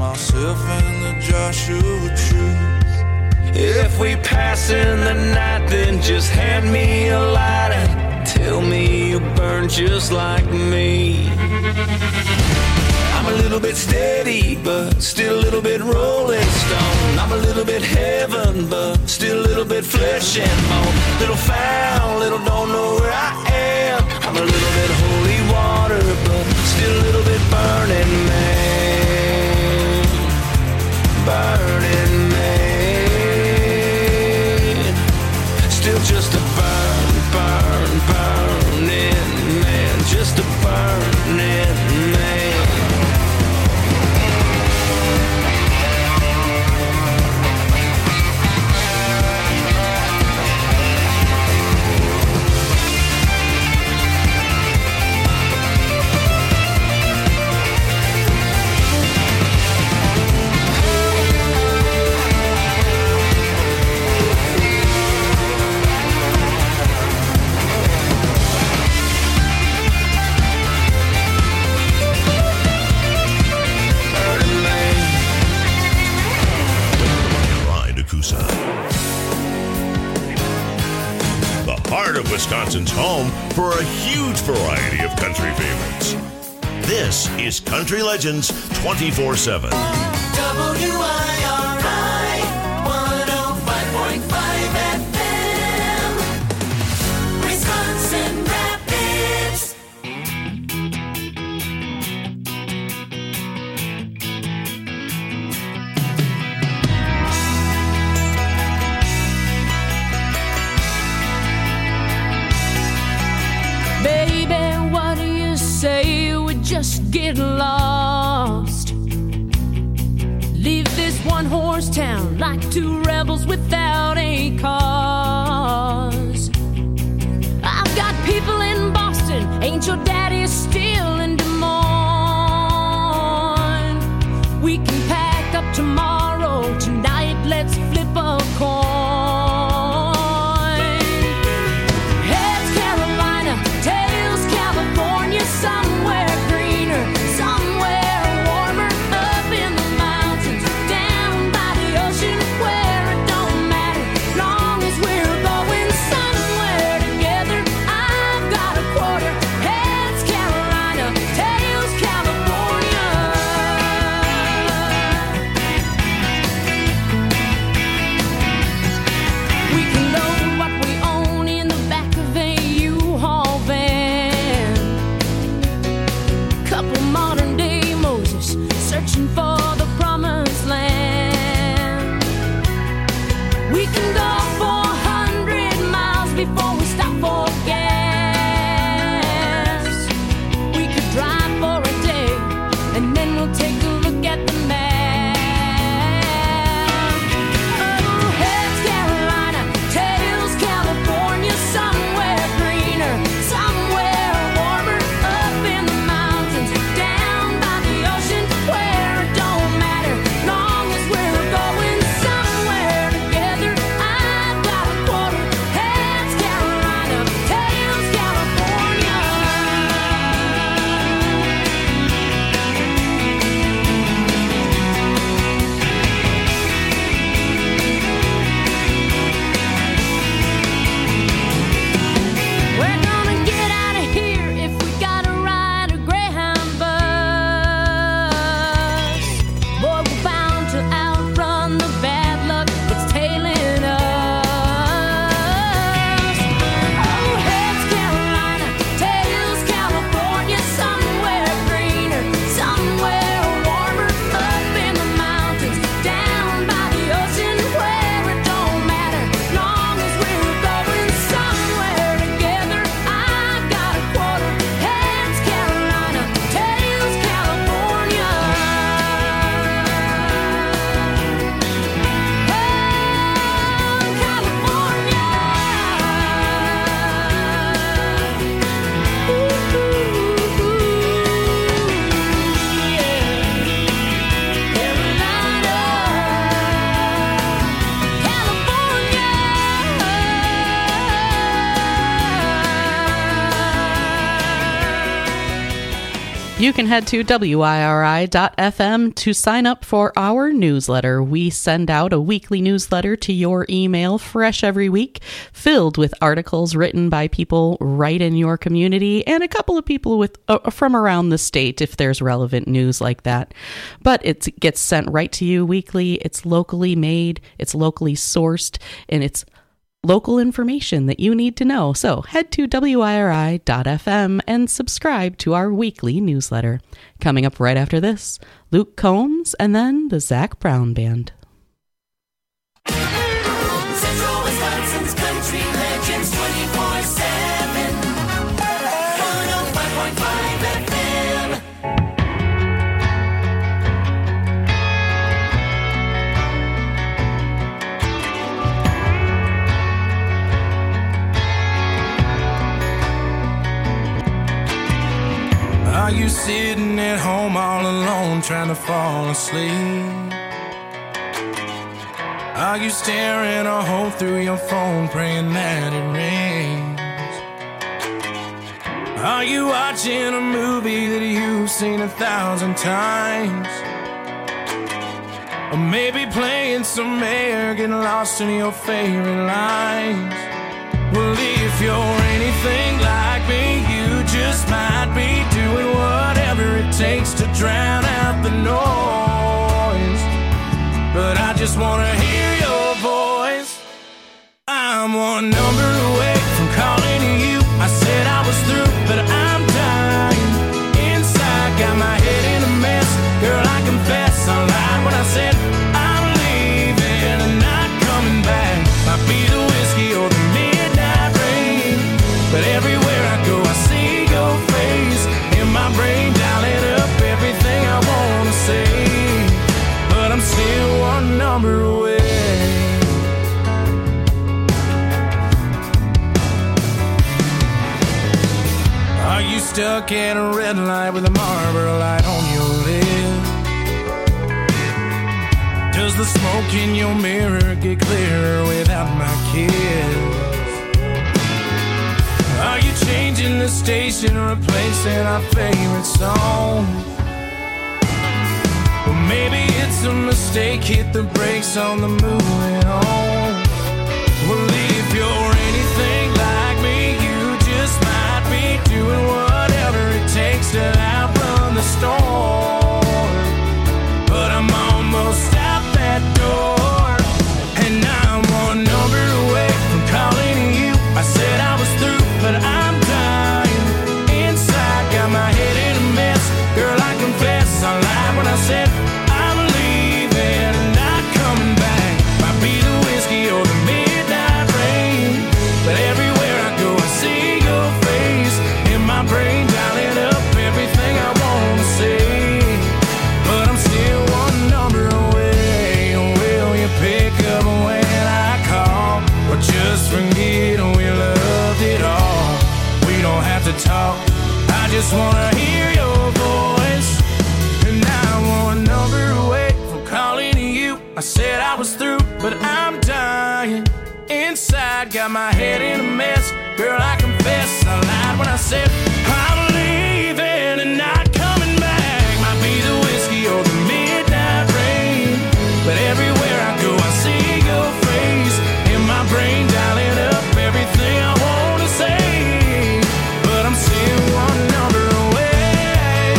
myself in the Joshua Tree. If we pass in the night, then just hand me a lighter. Tell me you burn just like me. I'm a little bit steady, but still a little bit rolling stone. I'm a little bit heaven, but still a little bit flesh and bone. Little foul, little don't know where I am. I'm a little bit holy water, but still a little bit burning man. Burning man. Still just a burning man. Just a burning man. Of Wisconsin's home for a huge variety of country favorites. This is Country Legends 24/7. WIRI 105.5 FM, Wisconsin Rapids. Just get lost. Leave this one-horse town like two rebels without a cause. I've got people in Boston, ain't your daddy still in Des Moines? We can pack up tomorrow, tonight let's flip a coin. Heads Carolina, tails California, somewhere You can head to WIRI.FM to sign up for our newsletter. We send out a weekly newsletter to your email, fresh every week, filled with articles written by people right in your community and a couple of people from around the state if there's relevant news like that. But it gets sent right to you weekly. It's locally made, it's locally sourced, and it's local information that you need to know. So head to WIRI.FM and subscribe to our weekly newsletter. Coming up right after this, Luke Combs and then the Zac Brown Band. Central Wisconsin's country legends 24/7. 105.5 FM. Are you sitting at home all alone trying to fall asleep? Are you staring a hole through your phone praying that it rains? Are you watching a movie that you've seen 1,000 times? Or maybe playing some air, getting lost in your favorite lines? Well, if you're anything like me, you just might be doing whatever it takes to drown out the noise. But I just want to hear your voice. I'm one number away from calling you. I said I was through, but I'm dying inside. Got my head in a mess. Girl, I confess I lied when I said I'm leaving and not coming back. Might be the whiskey or the midnight rain, but everywhere I go I see your face in my brain, dialing up everything I want to say. But I'm still one number away. Are you stuck at a red light with a Marlboro light on your lip? Does the smoke in your mirror get clearer without my kiss? Are you changing the station, replacing our favorite song? Or maybe it's a mistake, hit the brakes on the moving on. Well, if you're anything like me, you just might be doing whatever it takes to outrun the storm. But I'm almost out that door, and I'm one number away from calling you. I said I was through, but I'm dying inside. Got my head in a mess. Girl, I confess I lied when I said I'm leaving and not coming back. Might be the whiskey or the midnight rain, but everywhere I go I see your face in my brain, dialing up everything I want to say. But I'm still one number away. Will you pick up when I call, or just forget we loved it all? We don't have to talk, I just wanna hear your voice. And I'm one number away from calling you. I said I was through, but I'm dying inside. Got my head in a mess. Girl, I confess I lied when I said I'm leaving and not coming back. Might be the whiskey or the midnight rain, but everywhere I go I see your face in my brain, dialing up everything I want to say. But I'm still one number away,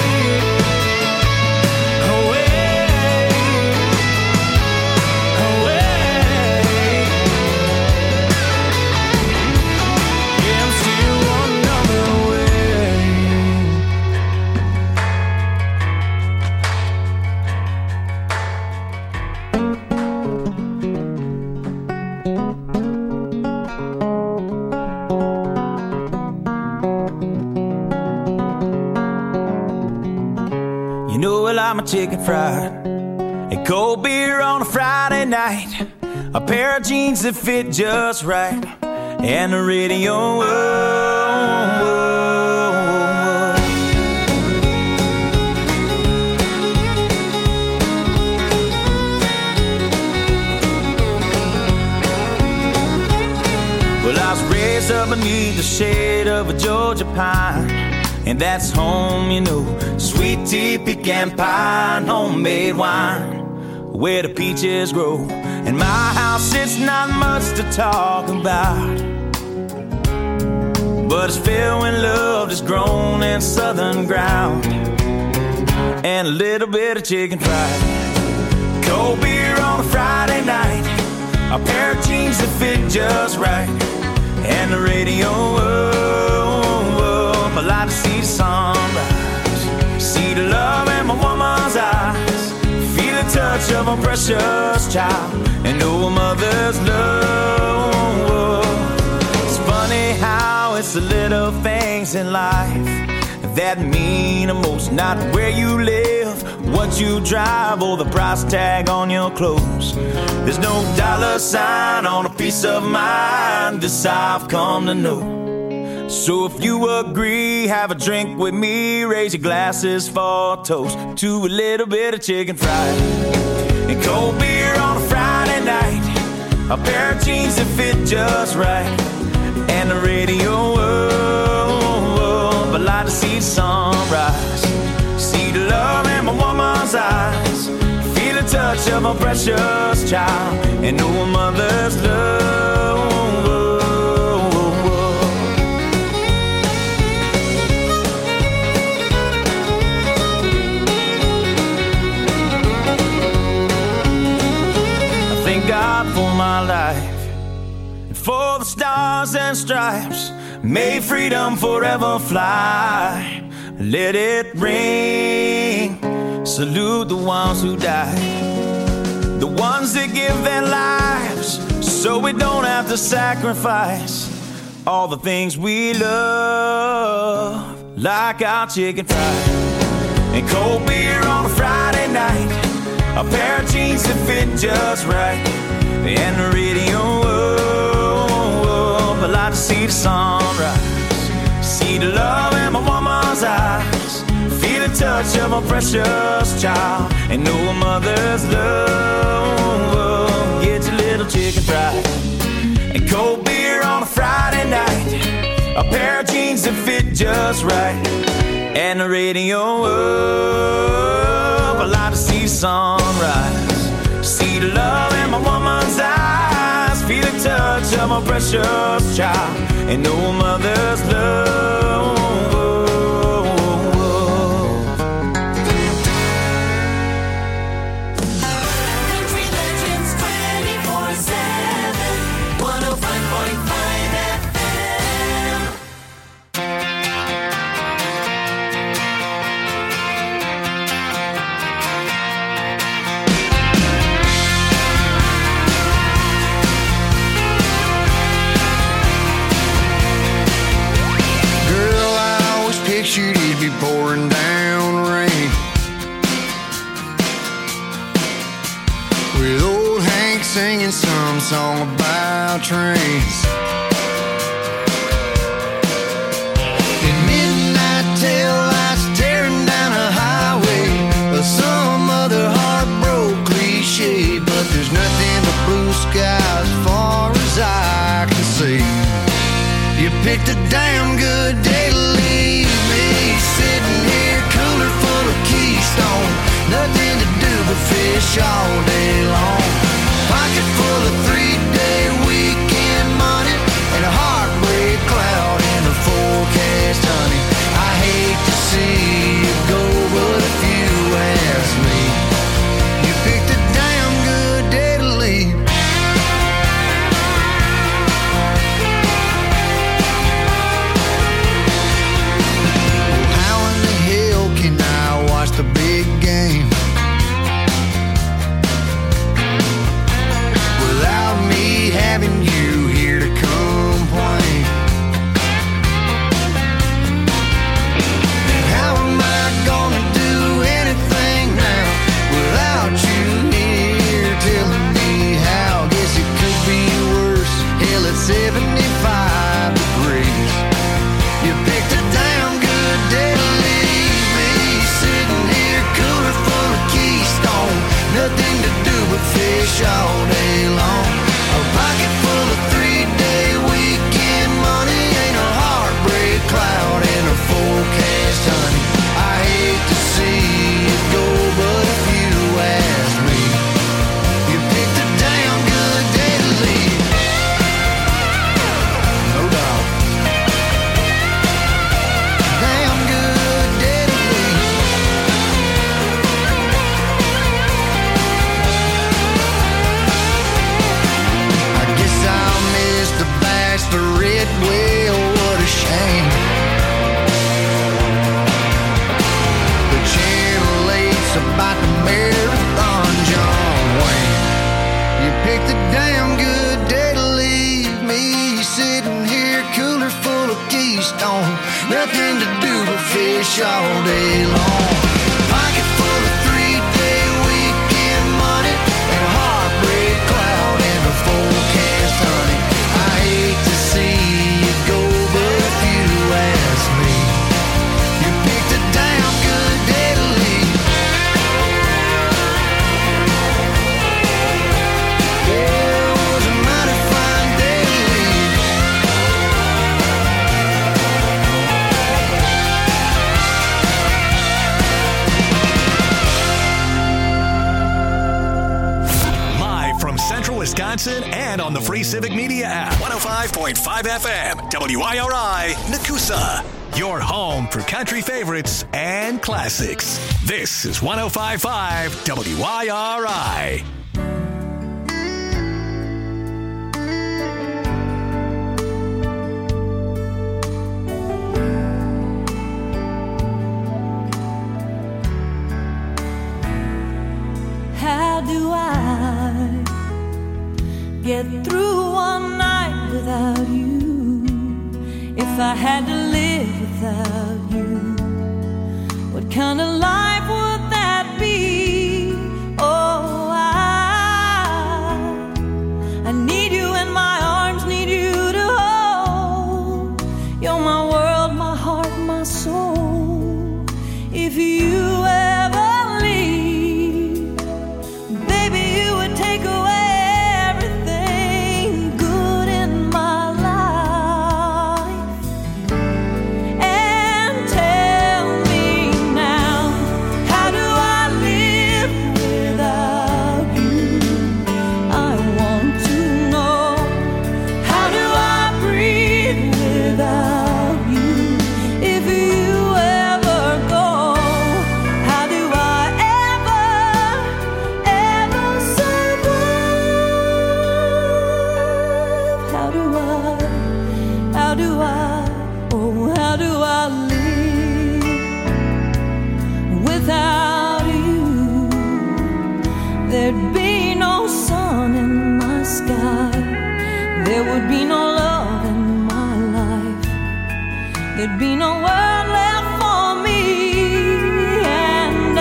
away, away. Yeah, I'm still one number away. You know I like my chicken fried, a cold beer on a Friday night, a pair of jeans that fit just right, and the radio. Whoa, whoa, whoa. Well, I was raised up beneath the shade of a Georgia pine, and that's home, you know. Sweet tea, pecan pie, and homemade wine, where the peaches grow. In my house, it's not much to talk about, but it's filled with love that's grown in southern ground, and a little bit of chicken fried. Cold beer on a Friday night, a pair of jeans that fit just right, and the radio up. I like to see the sunrise, see the love in my woman's eyes, feel the touch of a precious child, and know a mother's love. It's funny how it's the little things in life that mean the most. Not where you live, what you drive, or the price tag on your clothes. There's no dollar sign on a piece of mind, this I've come to know. So if you agree, have a drink with me, raise your glasses for a toast to a little bit of chicken fried and cold beer on a Friday night, a pair of jeans that fit just right, and the radio up. I like to see the sunrise, see the love in my woman's eyes, feel the touch of a precious child, and know a mother's love. God for my life, and for the stars and stripes, may freedom forever fly. Let it ring, salute the ones who died, the ones that give their lives so we don't have to sacrifice all the things we love, like our chicken fried and cold beer on a Friday night, a pair of jeans that fit just right, and the radio up. I like to see the sunrise, see the love in my woman's eyes, feel the touch of a precious child, and know a mother's love. Get your little chicken fried and cold beer on a Friday night, a pair of jeans that fit just right, and the radio up. I like to see the sunrise, see the love in my woman's eyes, feel the touch of my precious child, and know a mother's love. Country Legends 24/7, 105.5 FM. Pictured it'd be pouring down rain, with old Hank singing some song about trains. In midnight tail lights tearing down a highway, or some other heartbroken cliche, but there's nothing but blue skies as far as I can see. You picked a damn good day to leave me, sitting here cooler full of Keystone, nothing to do but fish all day long. Pocket full of 3-day weekend money, and a heartbreak cloud in the forecast, honey. I hate to see you go, but if you ask me, you picked a damn good day to leave. The big game without me Keystone. Nothing to do but fish all day long. Pocket full of 3-day weekend money and a heartbreak cloud and a forecast honey. I hate to see you go, but if you ask me, you picked a damn good day to leave. Yeah, it was a mighty fine day to leave. Live from Central Wisconsin and on the free Civic Media app. 105.5 FM, WIRI, Nakusa. Your home for country favorites and classics. This is 105.5 WIRI. How do I get through one night without you? If I had to live without you, what kind of life would that be? Oh, I need you in my arms, need you to hold. You're my world, my heart, my soul. If you ever leave, baby, you would take away everything good in my life. And tell me now, how do I live without you? I want to know, how do I breathe without you? If you ever go, how do I ever survive? How do I live without you? There'd be no sun in my sky. There would be no love in my life. There'd be no world left for me. And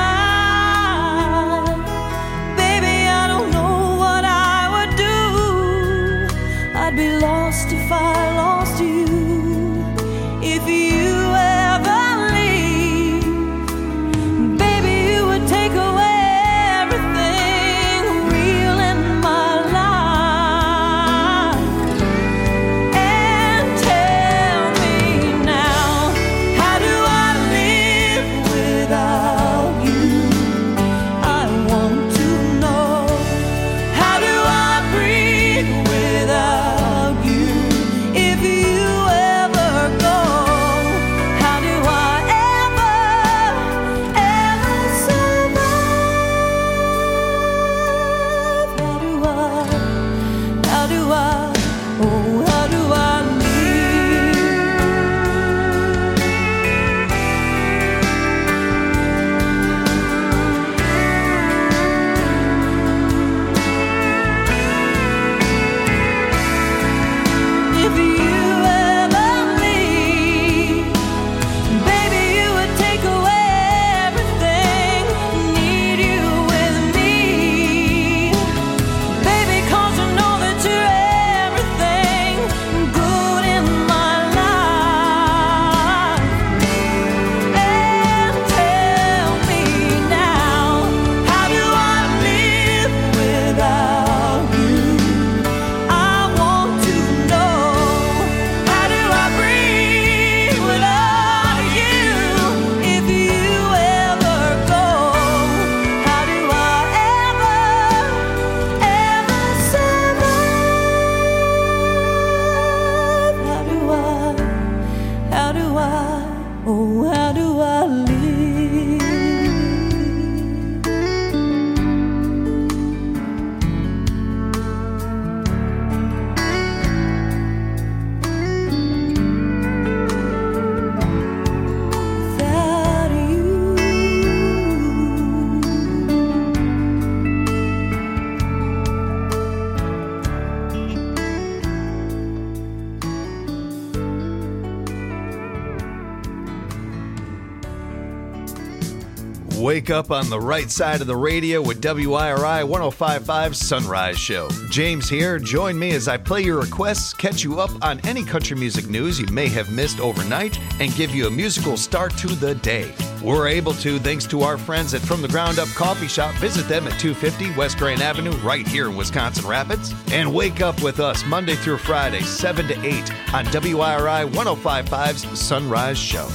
baby, I don't know what I would do. I'd be lost if I lost you. If you ever leave, baby, you would take away everything real in my life. And tell me now, Wake up on the right side of the radio with WIRI 105.5's Sunrise Show. James here. Join me as I play your requests, catch you up on any country music news you may have missed overnight, and give you a musical start to the day. We're able to thanks to our friends at From the Ground Up Coffee Shop. Visit them at 250 West Grand Avenue right here in Wisconsin Rapids. And wake up with us Monday through Friday, 7 to 8 on WIRI 105.5's Sunrise Show.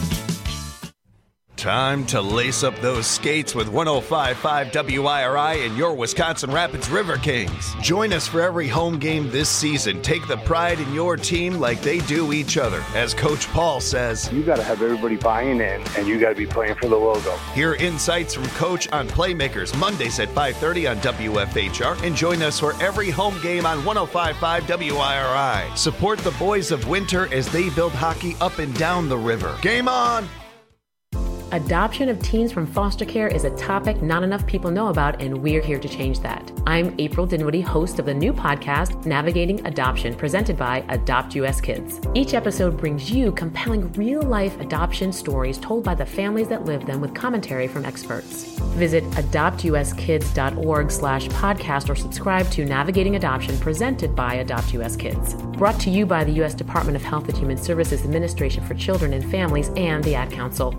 Time to lace up those skates with 105.5 WIRI and your Wisconsin Rapids River Kings. Join us for every home game this season. Take the pride in your team like they do each other. As Coach Paul says, you got to have everybody buying in, and you got to be playing for the logo. Hear insights from Coach on Playmakers Mondays at 5:30 on WFHR, and join us for every home game on 105.5 WIRI. Support the boys of Winter as they build hockey up and down the river. Game on! Adoption of teens from foster care is a topic not enough people know about, and we're here to change that. I'm April Dinwiddie, host of the new podcast, Navigating Adoption, presented by Adopt US Kids. Each episode brings you compelling real-life adoption stories told by the families that live them with commentary from experts. Visit adoptuskids.org/podcast or subscribe to Navigating Adoption, presented by Adopt US Kids. Brought to you by the U.S. Department of Health and Human Services Administration for Children and Families and the Ad Council.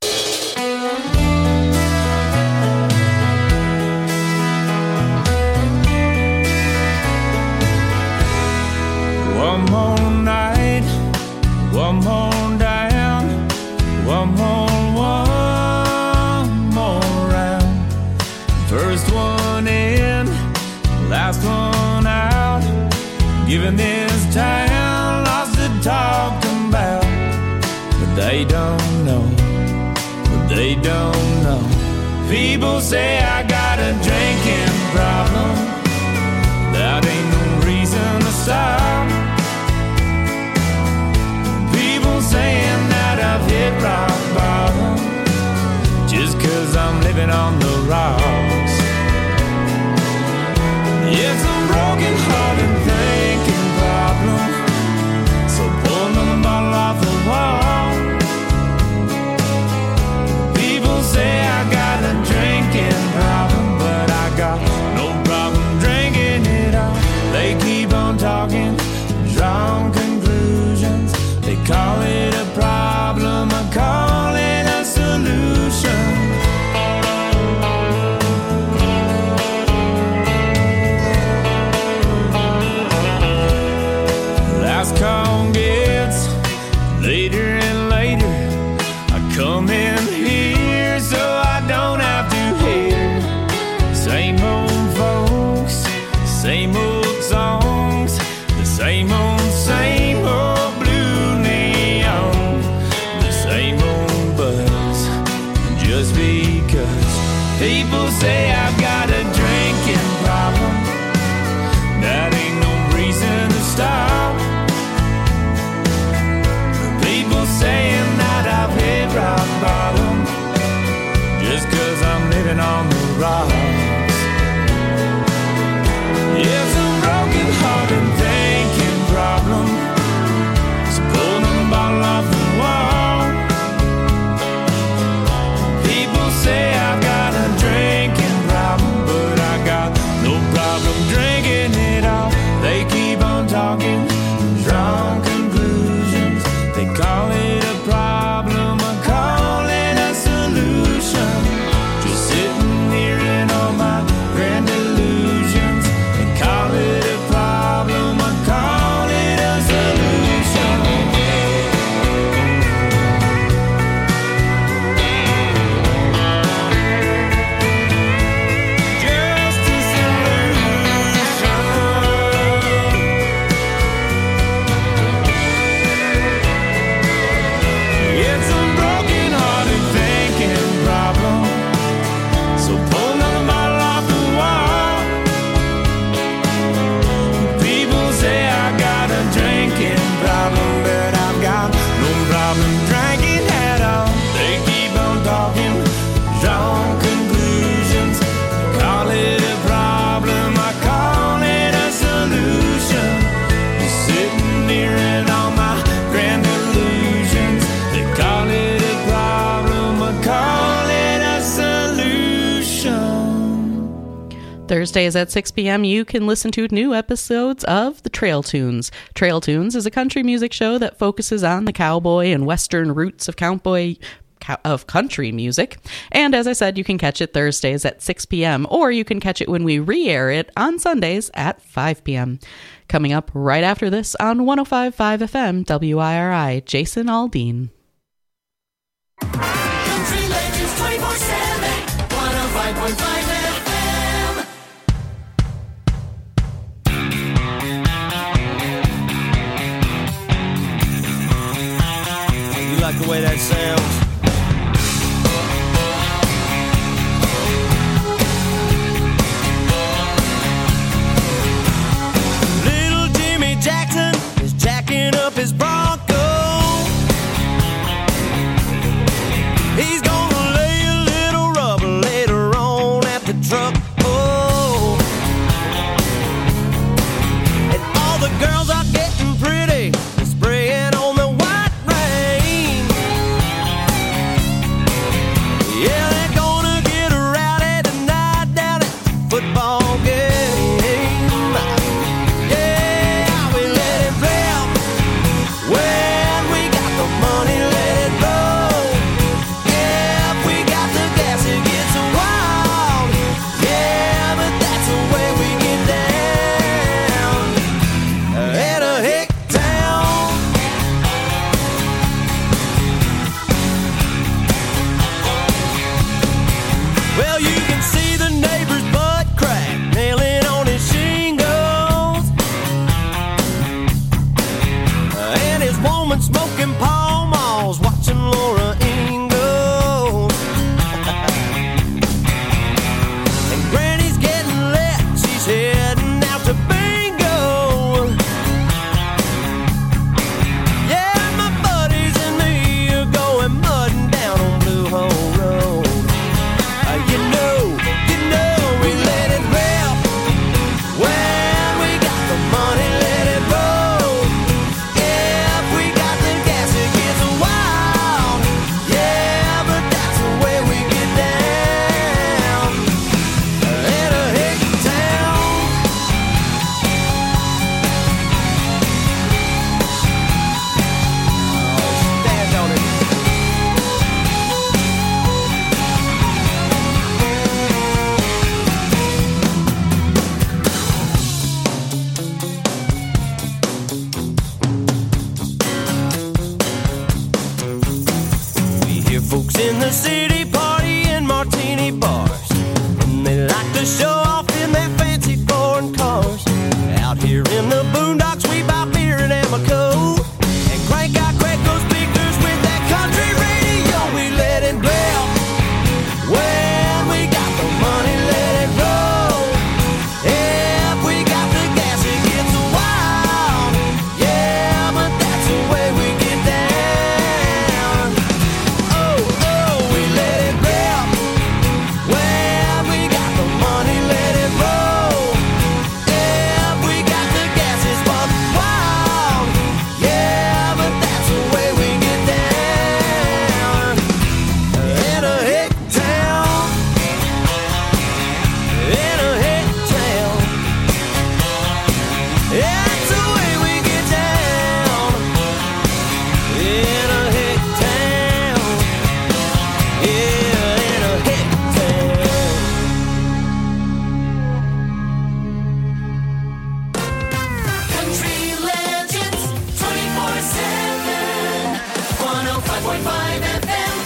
One more night, one more down, one more round. First one in, last one out. Giving this town lots to talk about. But they don't know, People say I got a drinking problem. That ain't no reason to stop. Saying that I've hit rock bottom just 'cause I'm living on the rocks. It's a broken hearted thinking problem, so pull another bottle off the wall. People say I got a drinking problem, but I got no problem drinking it all. They keep on talking, drawing conclusions. They call it a problem, I call it a solution. Thursdays at 6 p.m., you can listen to new episodes of The Trail Tunes. Trail Tunes is a country music show that focuses on the cowboy and western roots of country music. And as I said, you can catch it Thursdays at 6 p.m., or you can catch it when we re-air it on Sundays at 5 p.m. Coming up right after this on 105.5 FM WIRI, Jason Aldean. Country Legends 24/7, 105.5 FM. You like the way that sounds? Little Jimmy Jackson is jacking up his Bronco. He's gonna lay a little rubber later on at the truck. Oh, and all the girls are getting pretty, spraying on the white rain. Yeah, they're gonna get rowdy tonight down at the football game. Yeah, we let it rip when we got the money, let it roll. Yeah, if we got the gas, it gets wild. Yeah, but that's the way we get down at a hick town. Well, you can see the neighbor's butt crack nailing on his shingles, and his woman smoking Pall Malls, watching Laura Ingalls. And Granny's getting lit, she's heading out to bingo. Yeah, my buddies and me are going mudding down on Blue Hole Road. You know, we let it rip when we got the money, let it roll. Yeah, if we got the gas, it gets wild. Yeah, but that's the way we get down at a hick town. Stand on it. We hear folks in the city party in martini bars, and they like to show off in their fancy foreign cars. Out here in the boondocks, we buy beer and Amoco and crank out Quaco speakers with that country radio. We let it rip when we got the money, let it roll. If we got the gas, it gets wild. Yeah, but that's the way we get down. Oh, we let it rip when we got the money, let it roll. If we got the gas, it's buck wild. Yeah, but that's the way we get down in a hick town. In a hick town. That's the way we get down in a hick town. Yeah, in a hick town. Country Legends 24/7, 105.5 FM.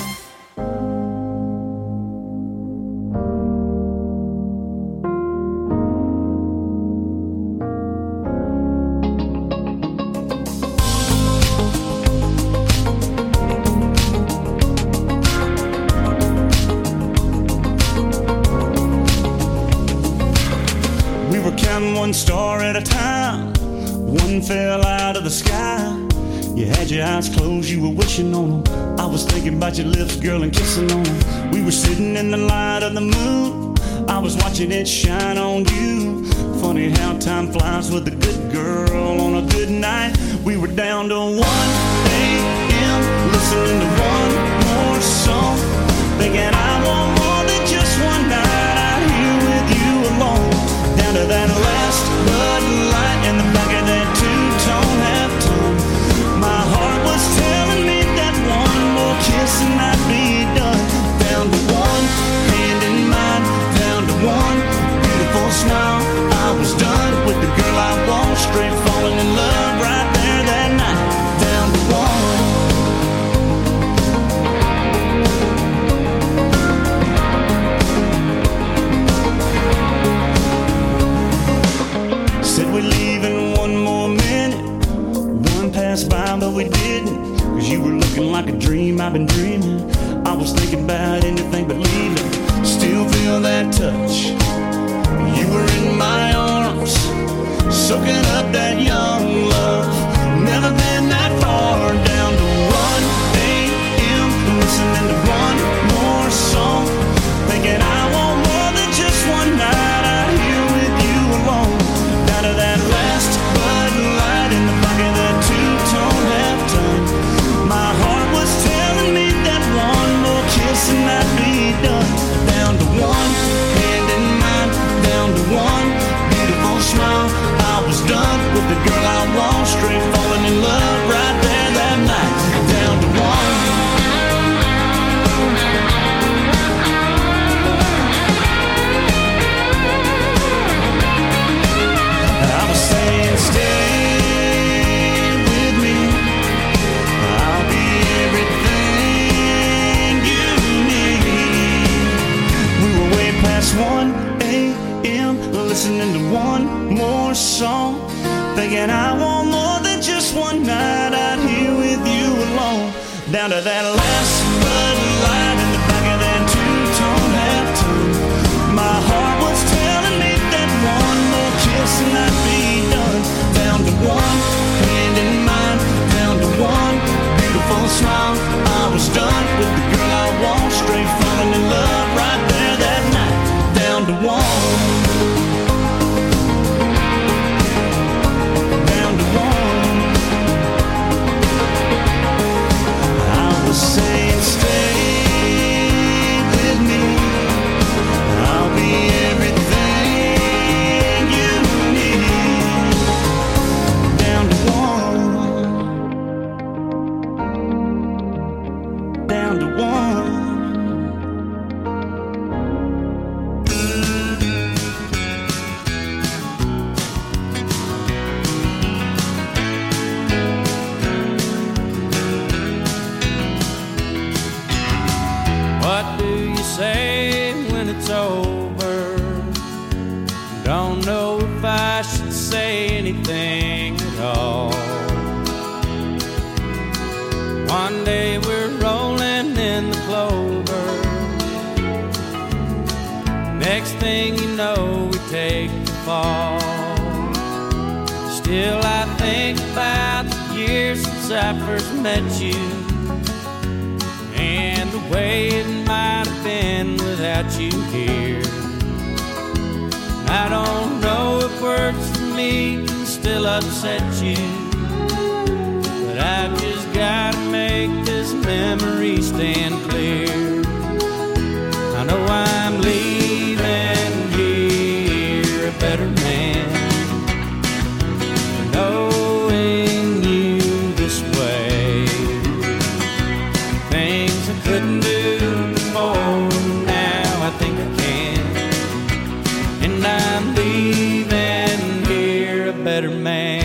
We were counting one star at a time. One fell out of the sky. You had your eyes closed, you were wishing on them. I was thinking about your lips, girl, and kissing on them. We were sitting in the light of the moon. I was watching it shine on you. Funny how time flies with a good girl on a good night. We were down to 1 a.m. listening to one more song, thinking I want more than just one night out here with you alone. looking like a dream I've been dreaming. I was thinking about anything but leaving. Still feel that touch. You were in my arms, soaking up that young love. Never been that far. Down to 1 a.m. listening to one more song, thinking I want more than just one night out here with you alone. Down to that last Bud Light in the pocket, that two-tone half-ton. My heart was telling me that one more kiss and I'd be done. Down to one hand in mine, down to one beautiful smile. I was done with the girl I want, straight falling in love right there that night. Down to one. I was saying stay with me, I'll be everything you need. We were way past 1 a.m. listening to one more song, thinking I want more than just one night out here with you alone. Down to that last Bud Light in the back of that two-tone half-tone. My heart was telling me that one more kiss and I'd be done. Down to one hand in mine, down to one beautiful smile. I was done with the girl I want, straight falling in love right there that night. Down to one. Saying stay with me, I'll be everything you need. Down to one, down to one. What do you say when it's over? Don't know if I should say anything at all. One day we're rolling in the clover. Next thing you know, we take the fall. Still I think about the years since I first met you, and the way it might have been without you here. I don't know if words for me can still upset you, but I've just gotta make this memory stand clear. I know I'm leaving here a better man, knowing you this way. Things I couldn't do before, now I think I can. And I'm leaving here a better man.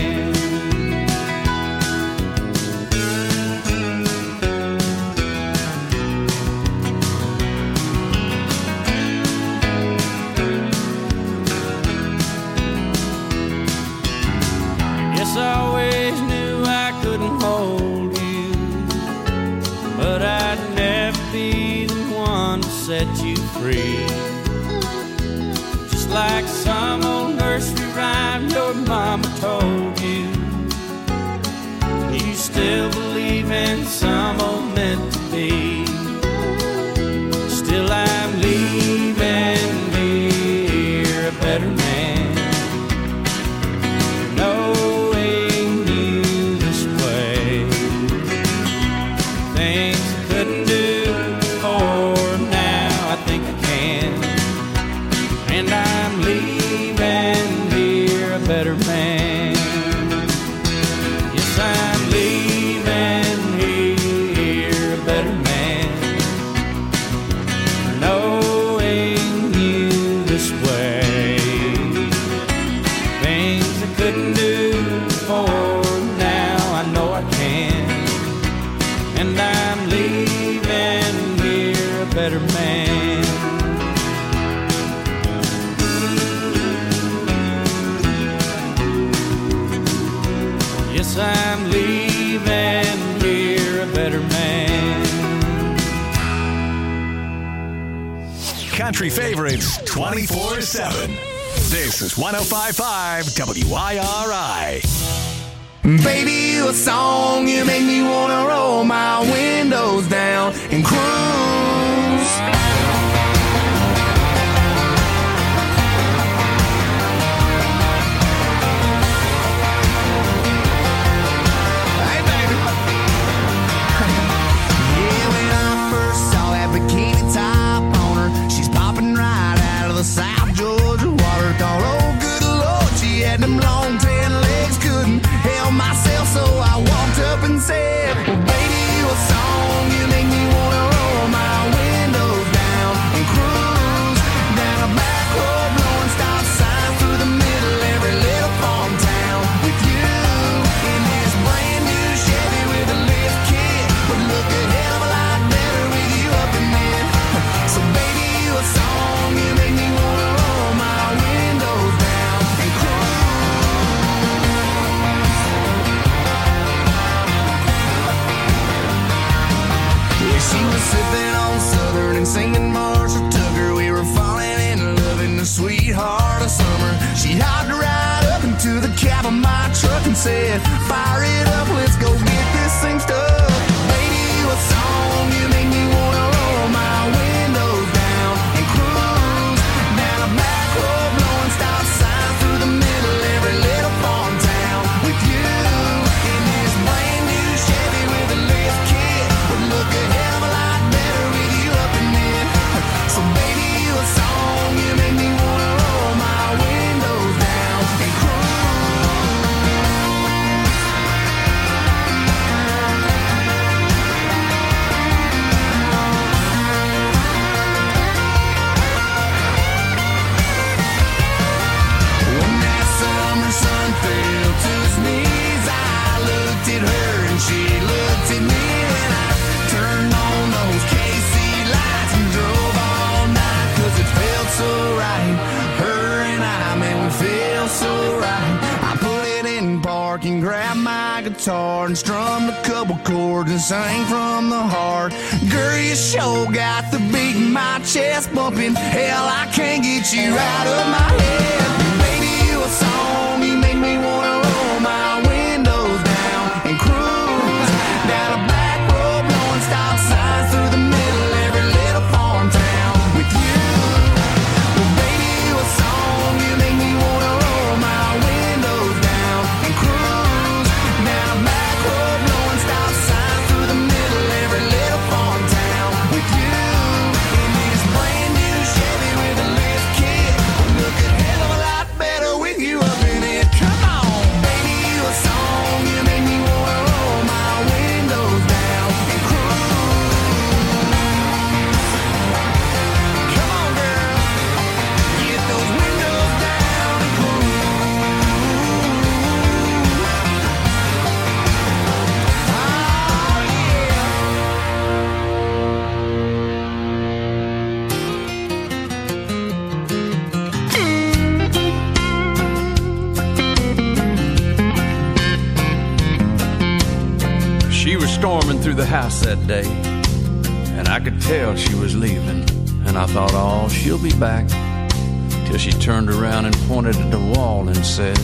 Yes, I always knew I couldn't hold you, but I'd never be the one to set you free. Just like some old nursery rhyme your mama told you, you still believe in some old meant to be. Still I'm leaving here a better man, knowing you this way. Things I couldn't do before, now I think I can. And I'm leaving here a better man. Yes, I'm leaving here a better man, knowing you this way. Things I couldn't do before, now I know I can. And I'm leaving here a better man. Yes, I'm leaving here a better hand. Country favorites 24/7. This is 105.5 WIRI. Baby, you a song, you make me wanna roll my windows down and cruise. Hey, baby. Yeah, when I first saw that bikini top on her, she's popping right out of the South Georgia water. Thought, oh, good Lord, she had them long tan legs, couldn't help myself, so I walked up and said, well, baby, you a song, you make me wanna roll my windows down and cruise down a back road, blowing stop signs through the middle every little farm town with you in this brand new Chevy with a lift kit. Would look a hell of a lot better with you up in it. So baby, you a song, you make me wanna roll my windows down and cruise. Yeah, she was sipping on Southern and singing Marshall Tucker. We were falling in love in the sweetheart of summer. She hopped right up into the cab of my truck and said, fire it up, let's go get this thing stuck. Baby, you a song, you make me wanna roll my windows down and cruise down a back road, blowing stop signs through the middle every little farm town with you in this brand new Chevy with a lift kit. Would look a hell of a lot better with you up in it. So baby, you a song, you make me wanna roll my windows down and cruise. When that summer sun fell to his knees, I looked at her and she looked at me, and I turned on those KC lights and drove all night, 'cause it felt so right. Her and I, man, we feel so right. I put it in park and grabbed my guitar and strummed a couple chords and sang from the heart. Girl, you sure got the beat in my chest bumping. Hell, I can't get you out of my head. Baby, you a song, you make me wanna roll my windows down and cruise down a back road, blowing stop signs through the middle every little farm town with you. Well, baby, you a song, you make me wanna roll my windows down and cruise down a back road, blowing stop signs through the middle every little farm town with you in this brand new Chevy with a lift kit. Would look a hell of a lot better with you up in it. Come on, baby, you a song, you make me wanna roll my windows down and cruise. Come on, girl, get those windows down and cruise. Oh, yeah. She was storming through the house that day, and I could tell she was leaving. And I thought, oh, she'll be back. Till she turned around and pointed at the wall and said,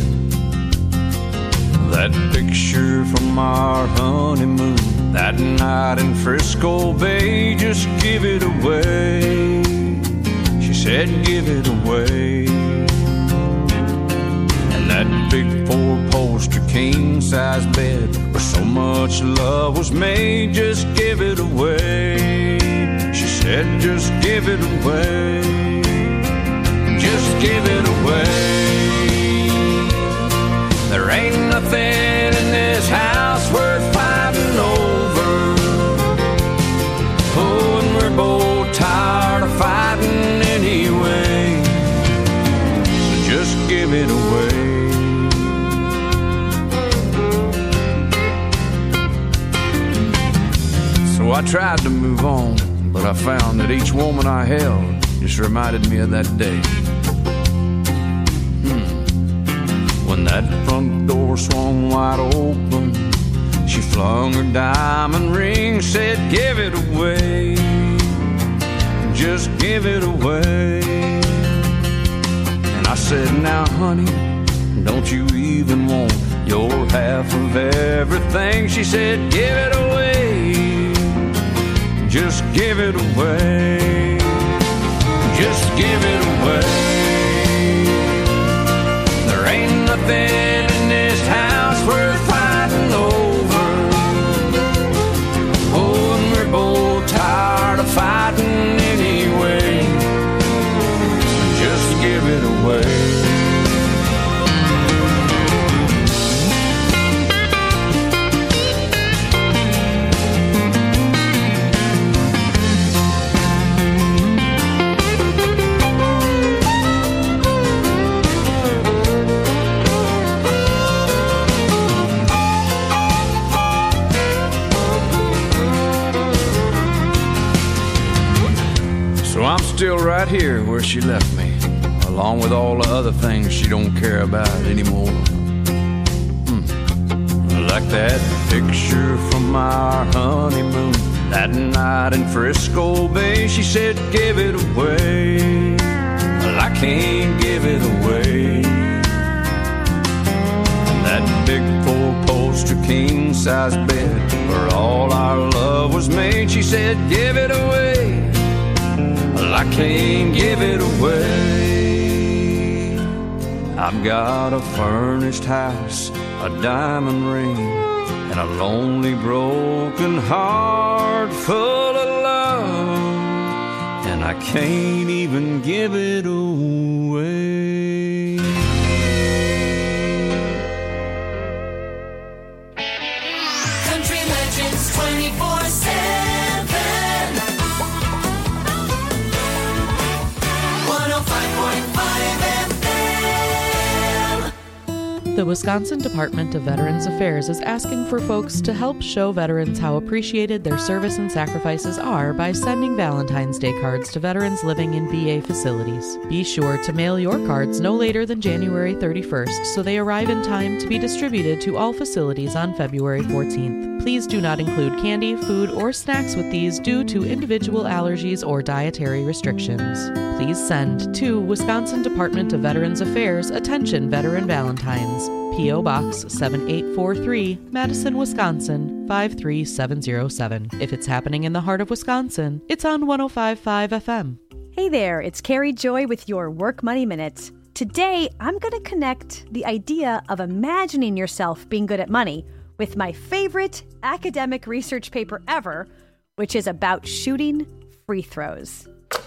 that picture from our honeymoon, that night in Frisco Bay, just give it away. She said, give it away. And that big four-poster king-size bed where so much love was made, just give it away. She said, just give it away. Just give it away. There ain't nothing in this house worth fighting over. Oh, and we're both tired of fighting anyway. So just give it away. So I tried to move on, but I found that each woman I held just reminded me of that day. When that front door swung wide open, She flung her diamond ring, said, give it away, just give it away. And I said, now honey, don't you even want your half of everything? She said, give it away, just give it away, just give it away. There ain't nothing in this house worth fighting over. Oh, and we're both tired of fighting anyway. Just give it away. So I'm still right here where she left me, along with all the other things she don't care about anymore. Like that picture from our honeymoon, that night in Frisco Bay. She said, give it away. Well, I can't give it away. And that big four-poster king-size bed where all our love was made. She said, give it away. Well, I can't give it away. I've got a furnished house, a diamond ring, and a lonely broken heart full of love, and I can't even give it away. Country Legends 24/7. 105.5 FM. The Wisconsin Department of Veterans Affairs is asking for folks to help show veterans how appreciated their service and sacrifices are by sending Valentine's Day cards to veterans living in VA facilities. Be sure to mail your cards no later than January 31st so they arrive in time to be distributed to all facilities on February 14th. Please do not include candy, food, or snacks with these due to individual allergies or dietary restrictions. Please send to Wisconsin Department of Veterans Affairs, attention Veteran Valentines, P.O. Box 7843, Madison, Wisconsin 53707. If it's happening in the heart of Wisconsin, it's on 105.5 FM. Hey there, it's Carrie Joy with your Work Money Minute. Today, I'm going to connect the idea of imagining yourself being good at money with my favorite academic research paper ever, which is about shooting free throws.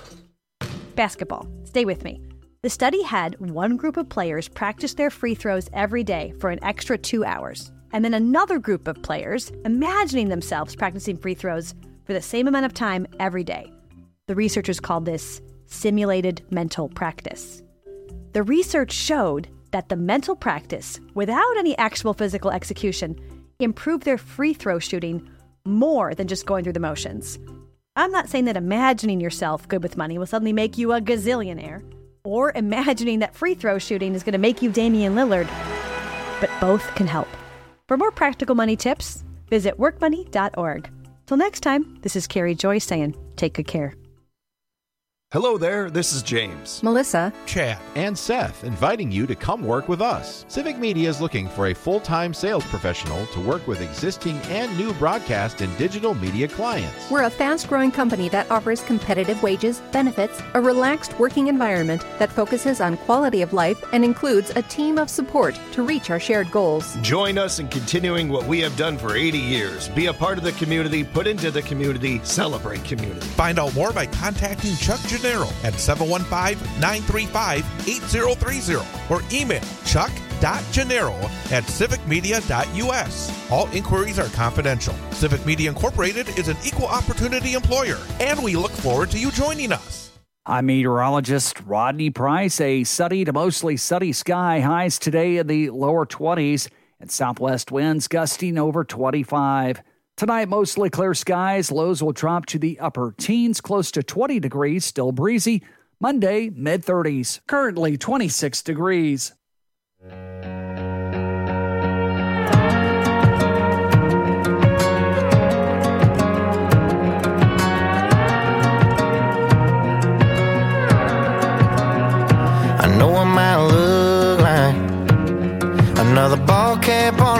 Basketball. Stay with me. The study had one group of players practice their free throws every day for an extra 2 hours, and then another group of players imagining themselves practicing free throws for the same amount of time every day. The researchers called this simulated mental practice. The research showed that the mental practice, without any actual physical execution, improved their free throw shooting more than just going through the motions. I'm not saying that imagining yourself good with money will suddenly make you a gazillionaire, or imagining that free throw shooting is going to make you Damian Lillard, but both can help. For more practical money tips, visit workmoney.org. Till next time, this is Carrie Joy saying, take good care. Hello there, this is James, Melissa, Chad, and Seth inviting you to come work with us. Civic Media is looking for a full-time sales professional to work with existing and new broadcast and digital media clients. We're a fast-growing company that offers competitive wages, benefits, a relaxed working environment that focuses on quality of life and includes a team of support to reach our shared goals. Join us in continuing what we have done for 80 years. Be a part of the community, put into the community, celebrate community. Find out more by contacting Chuck Gennaro at 715-935-8030 or email chuck.gennaro@civicmedia.us. All inquiries are confidential. Civic Media Incorporated is an equal opportunity employer, and we look forward to you joining us. I'm meteorologist Rodney Price. A sunny to mostly sunny sky, highs today in the lower 20s, and southwest winds gusting over 25. Tonight, mostly clear skies. Lows will drop to the upper teens, close to 20 degrees, still breezy. Monday, mid-30s. Currently 26 degrees.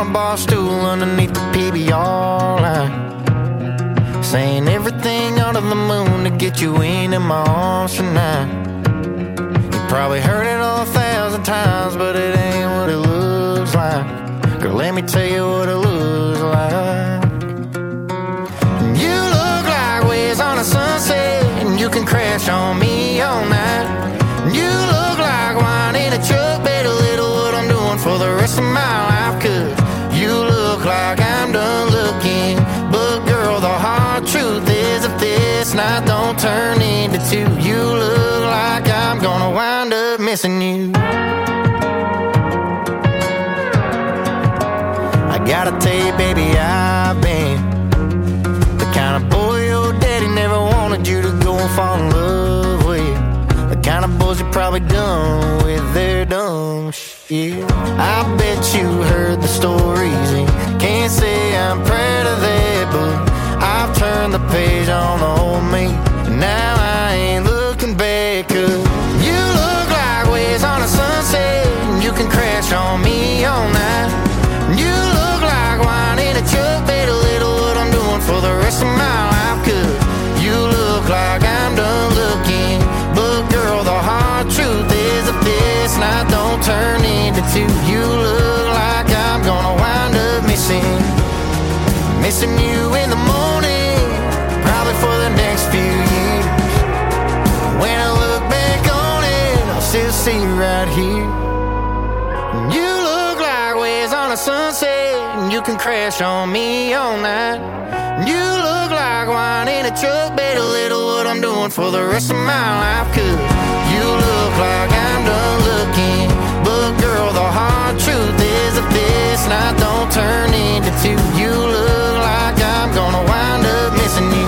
on a bar stool underneath the PBR line, saying everything under the moon to get you into my arms tonight. You probably heard it 1,000 times, but it ain't what it looks like. Girl, let me tell you what it looks like. You look like waves on a sunset, and you can crash on me all night. You look like wine in a truck, better little what I'm doing for the rest of my life. Cause you look like I'm done looking, but girl, the hard truth is if this night don't turn into two, you look like I'm gonna wind up missing you. I gotta tell you, baby, I've been the kind of boy your daddy never wanted you to go and fall in love with. The kind of boys you probably done with their dumb shit. I bet you heard the stories and can't say I'm proud of that, but I've turned the page on the old me, and now I ain't looking back. Cause you look like waves on a sunset, and you can crash on me all night. You look like wine in a truck, better little what I'm doing for the rest of my life. Cause you look like I'm done looking, but girl, the hard truth is if this night don't turn into two, you look like I'm gonna wind up missing you in the morning, probably for the next few years. When I look back on it, I'll still see you right here. You look like waves on a sunset, and you can crash on me all night. You look like wine in a truck, better little what I'm doing for the rest of my life. Cause you look like I'm done looking, but girl, the hard truth is if this night don't turn into two, you look like I'm gonna wind up missing you.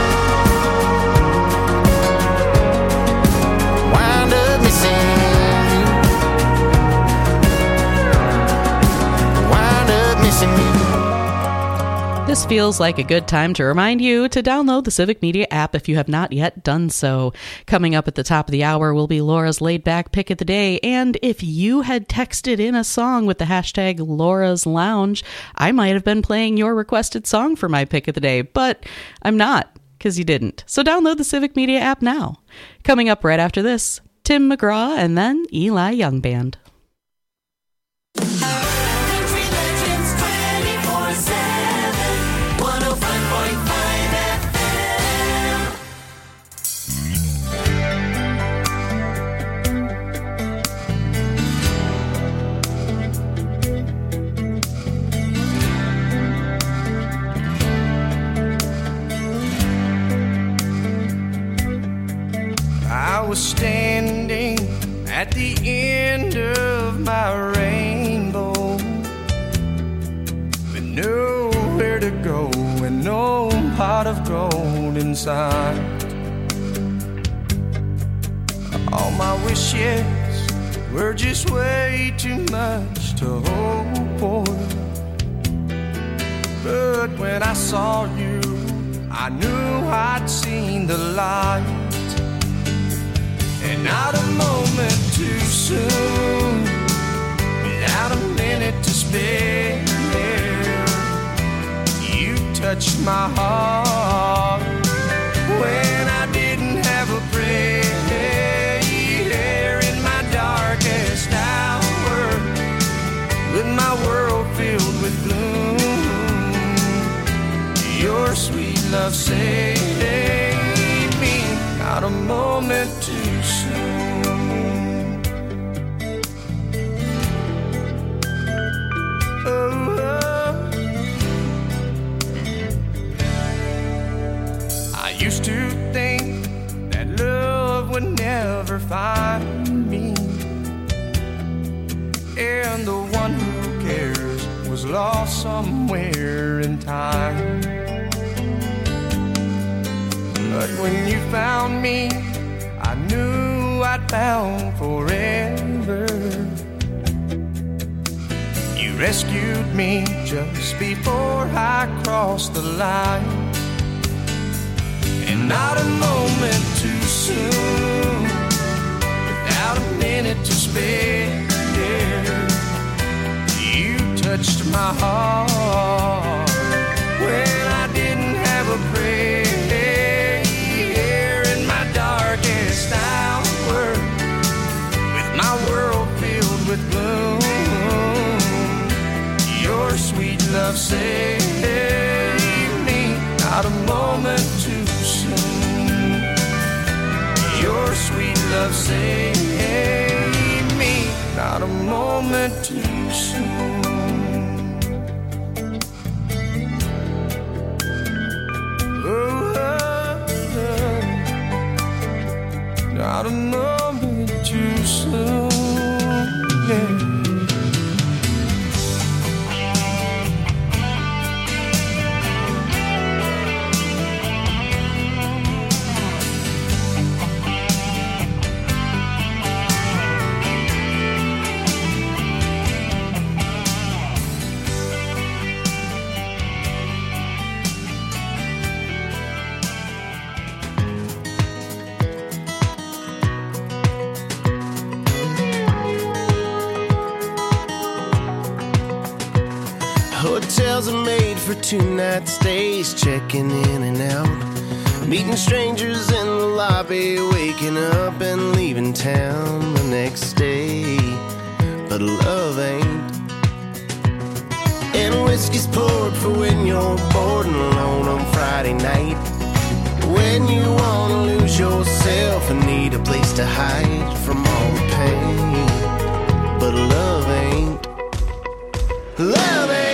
Wind up missing you. Wind up missing you. This feels like a good time to remind you to download the Civic Media app if you have not yet done so. Coming up at the top of the hour will be Laura's Laid Back Pick of the Day, and if you had texted in a song with the hashtag Laura's Lounge, I might have been playing your requested song for my pick of the day, but I'm not, because you didn't. So download the Civic Media app now. Coming up right after this, Tim McGraw and then Eli Young Band. Country Legends 24/7, 105.5 FM. I was standing at the end of my rainbow with nowhere to go and no pot of gold inside. All my wishes were just way too much to hope for, but when I saw you, I knew I'd seen the light. And not a moment too soon, without a minute to spare, you touched my heart when I didn't have a prayer. In my darkest hour, with my world filled with gloom, your sweet love saved me. Not a moment too soon. Oh, oh. I used to think that love would never find me, and the one who cares was lost somewhere in time. But when you found me, I knew I'd found forever. You rescued me just before I crossed the line. And not a moment too soon, without a minute to spare, you touched touched my heart when I didn't have a prayer in my darkest hour, with my world filled with gloom. Your sweet love saved me, not a moment too soon. Your sweet love saved me, not a moment too soon. Oh, not a moment too soon. Yeah. Hotels are made for two-night stays, checking in and out, meeting strangers in the lobby, waking up and leaving town the next day. But love ain't. And whiskey's poured for when you're bored and alone on Friday night, when you wanna lose yourself and need a place to hide from all the pain. But love ain't. Love ain't.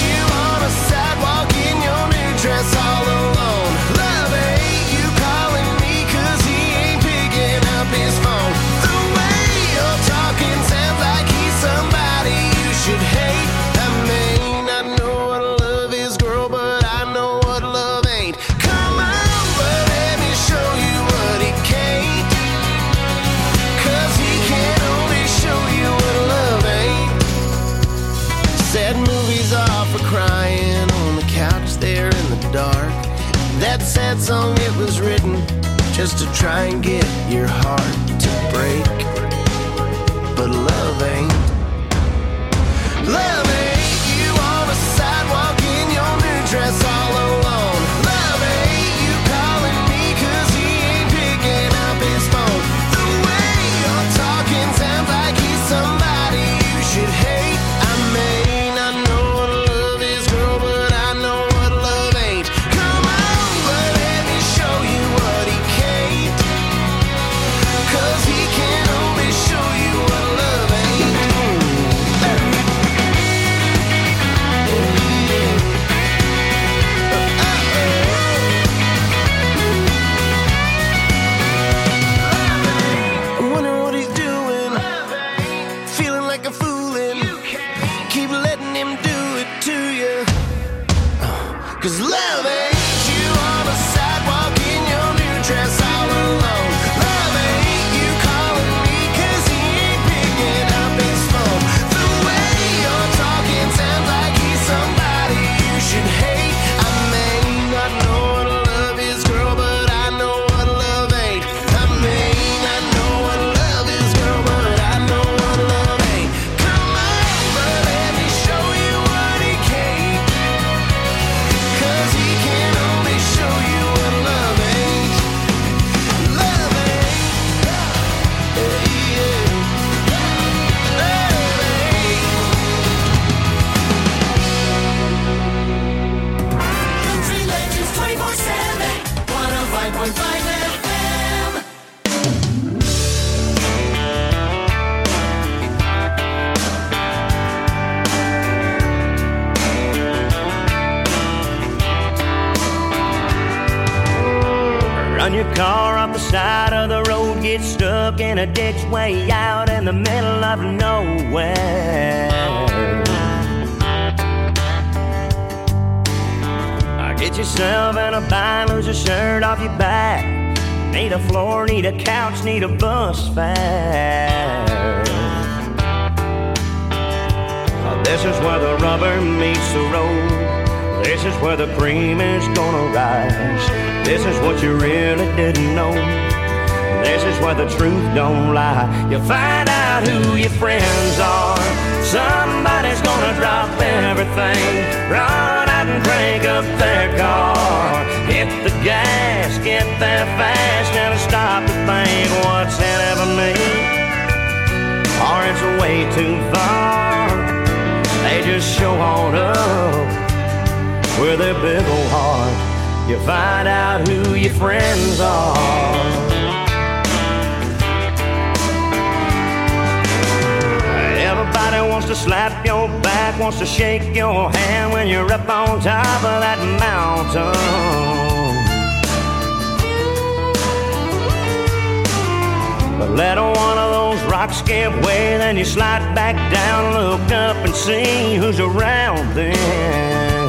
Dress all alone. Love ain't you calling me 'cause he ain't picking up his phone. The way you're talking sounds like he's somebody you should hate. I may not know what love is, girl, but I know what love ain't. Come on, but let me show you what he can't, 'cause he can only show you what love ain't. Sad movies are for crying on the couch there in the dark. That sad song, it was written just to try and get your heart to break. But love ain't. Love ain't you on a sidewalk in your new dress all alone. Love ain't you calling me 'cause he ain't picking up his phone. The way you're talking sounds like he's somebody you should hate. I may not know what love is, girl, but I know what love ain't. Come on, but let me show you what he can't, 'cause he can only show you what love ain't. I wonder what he's doing, feeling like a foolin'. Keep letting him do it to you, 'cause love ain't you on a sidewalk in your new dress all alone. Love ain't you calling me 'cause he ain't picking up his phone. The way you're talking sounds like he's somebody you should hate. I may not know what love is, girl, but I know what love ain't. I may not know what love is, girl, but I know what love ain't. Come on, but let me show you what he can't, 'cause he can only show you what love ain't. Love ain't. Yeah. Country Legends 24/7, 105.5 FM. Run your car off the side of the road, get stuck in a ditch way out in the middle of nowhere. Get yourself in a bind, lose a shirt off your back. Need a floor, need a couch, need a bus fare. This is where the rubber meets the road. This is where the cream is gonna rise. This is what you really didn't know. This is where the truth don't lie. You find out who your friends are Somebody's gonna drop everything, run out and crank up their car. Hit the gas, get there fast, never stop to think what's in it for me, or it's way too far. They just show on up with their big old heart. You find out who your friends are. Everybody wants to slap your back, wants to shake your hand when you're up on top of that mountain. But let one of those rocks give way, then you slide back down, look up and see who's around then.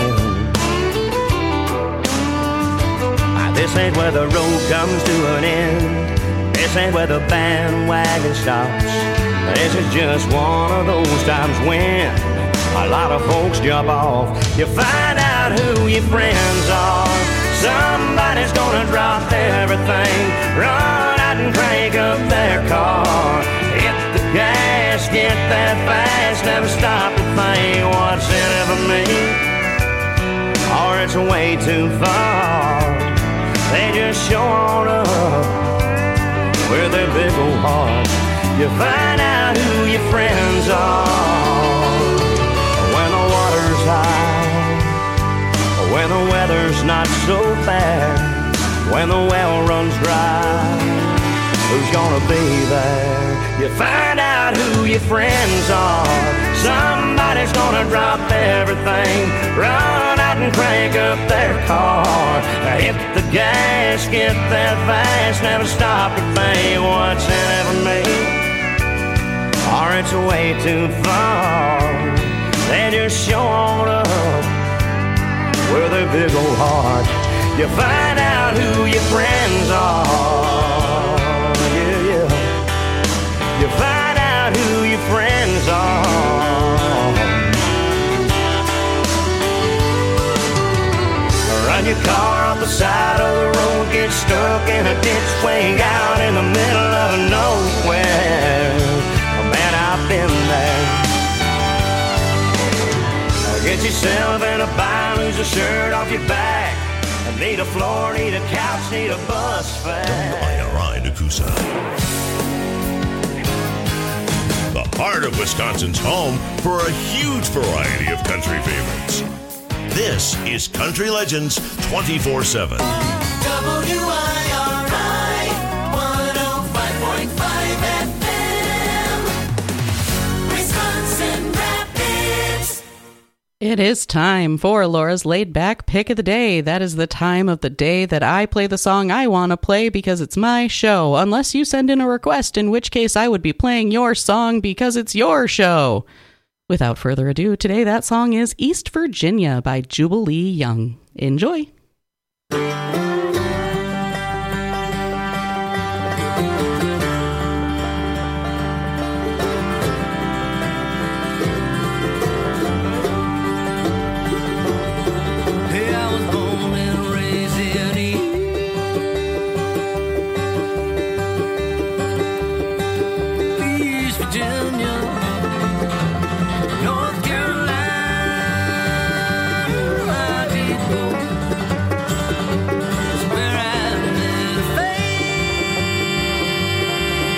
This ain't where the road comes to an end. This ain't where the bandwagon stops. This is just one of those times when a lot of folks jump off. You find out who your friends are. Somebody's gonna drop everything, run out and crank up their car. Hit the gas, get there fast, never stop to think what's in it for me, or it's way too far. They just show on up with their big old heart. You find out who your friends are when the water's high, when the weather's not so bad, when the well runs dry. Who's gonna be there? You find out who your friends are. Somebody's gonna drop everything, run out and crank up their car. Hit the gas, get there fast, never stop to think what's in it for me, or it's way too far. They just show on up with their big old heart. You find out who your friends are. Yeah, yeah. You find out who your friends are. Run your car off the side of the road, get stuck in a ditch way out in the middle of nowhere. Man, I've been there. Get yourself in a bind, lose a shirt off your back. Need a floor, need a couch, need a bus fare. WIRI Nakusa. The heart of Wisconsin's home for a huge variety of country favorites. This is Country Legends 24/7. WIRI 105.5 FM, Wisconsin Rapids. It is time for Laura's Laid Back Pick of the Day. That is the time of the day that I play the song I want to play because it's my show, unless you send in a request, in which case I would be playing your song because it's your show. Without further ado, today that song is East Virginia by Jubilee Young. Enjoy!